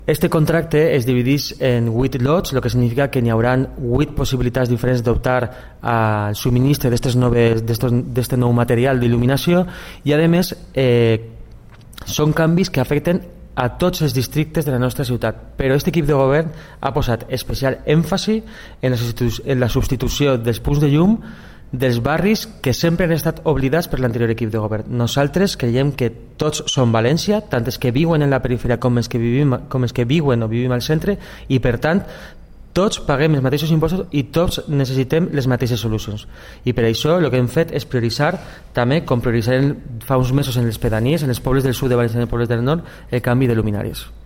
Este contracte es divideix en 8 lots, el que significa que n'hi haurà 8 possibilitats diferents d'optar al subministre d'este nou material d'il·luminació i, a més, són canvis que afecten a tots els districtes de la nostra ciutat, però aquest equip de govern ha posat especial èmfasi en la substitució dels punts de llum dels barris que sempre han estat oblidats per l'anterior equip de govern. Nosaltres creiem que tots som València, tant els que viuen en la perifèria com els que viuen o vivim al centre, i per tant tots paguem els mateixos impostos i tots necessitem les mateixes solucions. I per això el que hem fet és prioritzar també, com prioritzarem fa uns mesos en les pedanies, en els pobles del sud de València i en els pobles del nord, el canvi de luminàries.